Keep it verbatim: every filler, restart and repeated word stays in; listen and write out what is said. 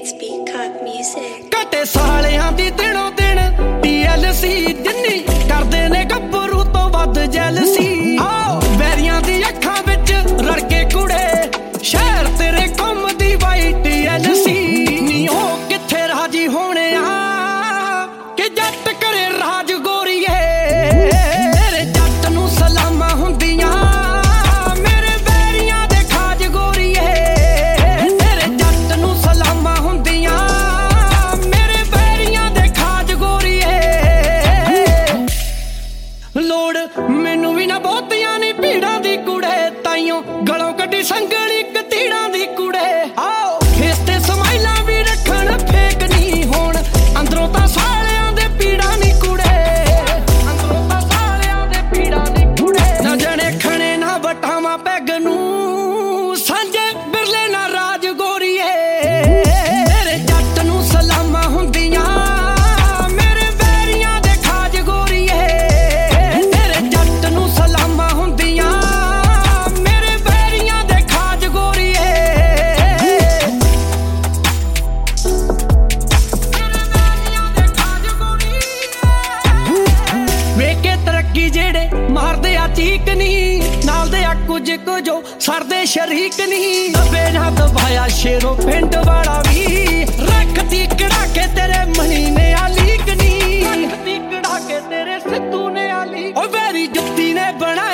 It's Peacock Music. ਘਟੇ ਸਾਲਿਆਂ ਦੀ ਦਿਨੋਂ ਦਿਨ ਟੀ ਐਲ ਸੀ ਜਿੰਨੀ ਕਰਦੇ ਨੇ ਗੱਭਰੂ ਤੋਂ ਵੱਧ ਜੈਲਸੀ। ਆਓ ਵੈਰੀਆਂ ਦੀ ਅੱਖਾਂ ਵਿੱਚ ਰੜਕੇ ਕੁੜੇ ਸ਼ਹਿਰ ਤੇਰੇ ਘੁੰਮਦੀ ਵਾਈ ਟੀ ਐਲ ਸੀ। ਨੀ ਉਹ ਕਿੱਥੇ ਰਾਜੀ ਹੋਣੇ ਆ ਕਿ ਜੱਟ ਕਰੇ ਰਾਜ ਗੋਰੀਏ। ਤੇਰੇ ਜੱਟ ਨੂੰ ਸਲਾਮਾਂ ਹੁੰਦੀਆਂ ਮੇਰੇ ਵੈਰੀਆਂ ਦੇ ਖਾਜ ਗੋਰੀਏ। ਤੇਰੇ ਜੱਟ ਨੂੰ ਸਲਾਮਾਂ ਹੁੰਦੀਆਂ ਮੇਰੇ ਵੈਰੀਆਂ ਦੇ ਖਾਜ ਗੋਰੀਏ। ਲੋੜ ਮੈਨੂੰ ਵੀ ਨਾ ਬਹੁਤੀਆਂ ਨੀ ਭੀੜਾਂ ਦੀ ਕੁੜੇ ਤਾਈਓ ਗਲੋਂ ਕੱਢੀ ਸੰਗਲੀ ਕਤੀੜਾਂ ਦੀ ਕੁੜੇ। ਆਓ ਫੇਸ ਤੇ ਸਮਾਈਲਾਂ ਵੀ ਰੱਖਣ ਫੇਕ ਨਹੀਂ ਹੋਣ ਅੰਦਰੋਂ ਤਾਂ ਸਾਲਿਆਂ ਦੇ ਪੀੜਾਂ ਨੀ ਕੁੜੇ। ਅੰਦਰੋਂ ਤਾਂ ਸਾਲਿਆਂ ਦੇ ਪੀੜਾਂ ਨੀ ਕੁੜੇ। ਨਾ ਜਣੇ ਖਣੇ ਨਾ ਵਟਾਵਾਂ ਪੈਗ ਨੂੰ ਸਾਂਝੇ ਬਿਰਲੇ ਨਾ ਰਾਜ ਗੋਰੀਏ। ਤੇਰੇ ਜੱਟ ਨੂੰ ਸਲਾਮਾਂ ਹੁੰਦੀਆਂ ਮੇਰੇ ਵੈਰੀਆਂ ਦੇ ਖਾਜ ਗੋਰੀਏ। ਤੇਰੇ ਜੱਟ ਨੂੰ ਸਲਾਮਾਂ ਹੁੰਦੀਆਂ ਮੇਰੇ ਵੈਰੀਆਂ ਦੇ ਖਾਜ ਗੋਰੀਏ। ਵੇਖ ਕੇ ਤਰੱਕੀ ਜਿਹੜੇ ਮਾਰਦੇ ਆ ਚੀਕ ਨੀ ਨਾਲ ਦੇ ਆ ਕੁਝ ਕੁਝੋ ਸਰਦੇ ਸ਼ਰੀਕ ਨੀ। ਦਬੇ ਨਾ ਦਬਾਇਆ ਸ਼ੇਰੋ ਪਿੰਡ ਵਾਲਾ ਵੀ ਰੱਖਤੀ ਕੜਾ ਕੇ ਤੇਰੇ ਮਣੀ ਨੇ ਆ ਲੀਕ ਨੀ। ਰੱਖਤੀ ਕੜਾ ਕੇ ਤੇਰੇ ਸਿੱਧੂ ਨੇ ਆ ਲੀਕ। ਓ ਵੈਰੀ ਜੁੱਤੀ ਨੇ ਬਣਾ